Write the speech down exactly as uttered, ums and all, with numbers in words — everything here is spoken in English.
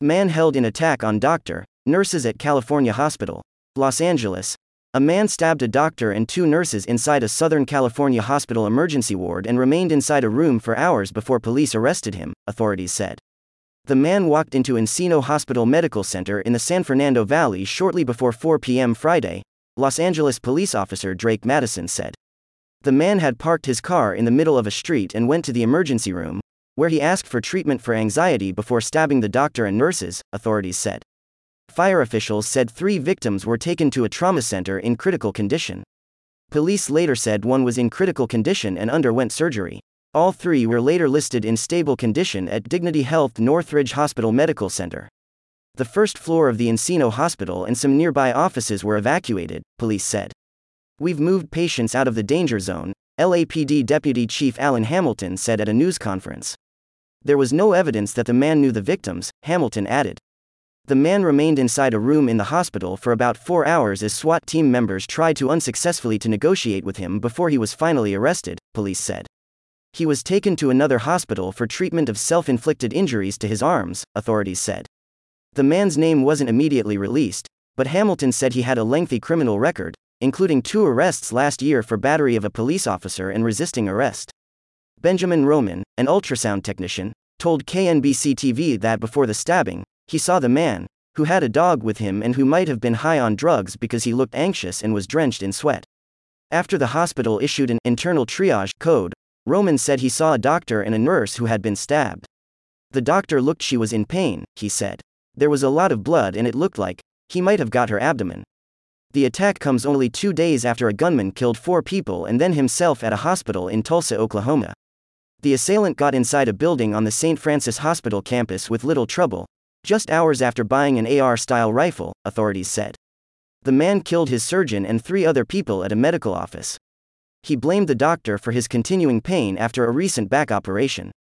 Man held in attack on doctor, nurses at California hospital. Los Angeles. A man stabbed a doctor and two nurses inside a Southern California hospital emergency ward and remained inside a room for hours before police arrested him, authorities said. The man walked into Encino Hospital Medical Center in the San Fernando Valley shortly before four p m Friday, Los Angeles police officer Drake Madison said. The man had parked his car in the middle of a street and went to the emergency room, where he asked for treatment for anxiety before stabbing the doctor and nurses, authorities said. Fire officials said three victims were taken to a trauma center in critical condition. Police later said one was in critical condition and underwent surgery. All three were later listed in stable condition at Dignity Health Northridge Hospital Medical Center. The first floor of the Encino Hospital and some nearby offices were evacuated, police said. We've moved patients out of the danger zone, L A P D Deputy Chief Alan Hamilton said at a news conference. There was no evidence that the man knew the victims, Hamilton added. The man remained inside a room in the hospital for about four hours as SWAT team members tried to unsuccessfully to negotiate with him before he was finally arrested, police said. He was taken to another hospital for treatment of self-inflicted injuries to his arms, authorities said. The man's name wasn't immediately released, but Hamilton said he had a lengthy criminal record, including two arrests last year for battery of a police officer and resisting arrest. Benjamin Roman, an ultrasound technician, told K N B C T V that before the stabbing, he saw the man, who had a dog with him and who might have been high on drugs because he looked anxious and was drenched in sweat. After the hospital issued an internal triage code, Roman said he saw a doctor and a nurse who had been stabbed. The doctor looked she was in pain, he said. There was a lot of blood and it looked like he might have got her abdomen. The attack comes only two days after a gunman killed four people and then himself at a hospital in Tulsa, Oklahoma. The assailant got inside a building on the Saint Francis Hospital campus with little trouble, just hours after buying an A R-style rifle, authorities said. The man killed his surgeon and three other people at a medical office. He blamed the doctor for his continuing pain after a recent back operation.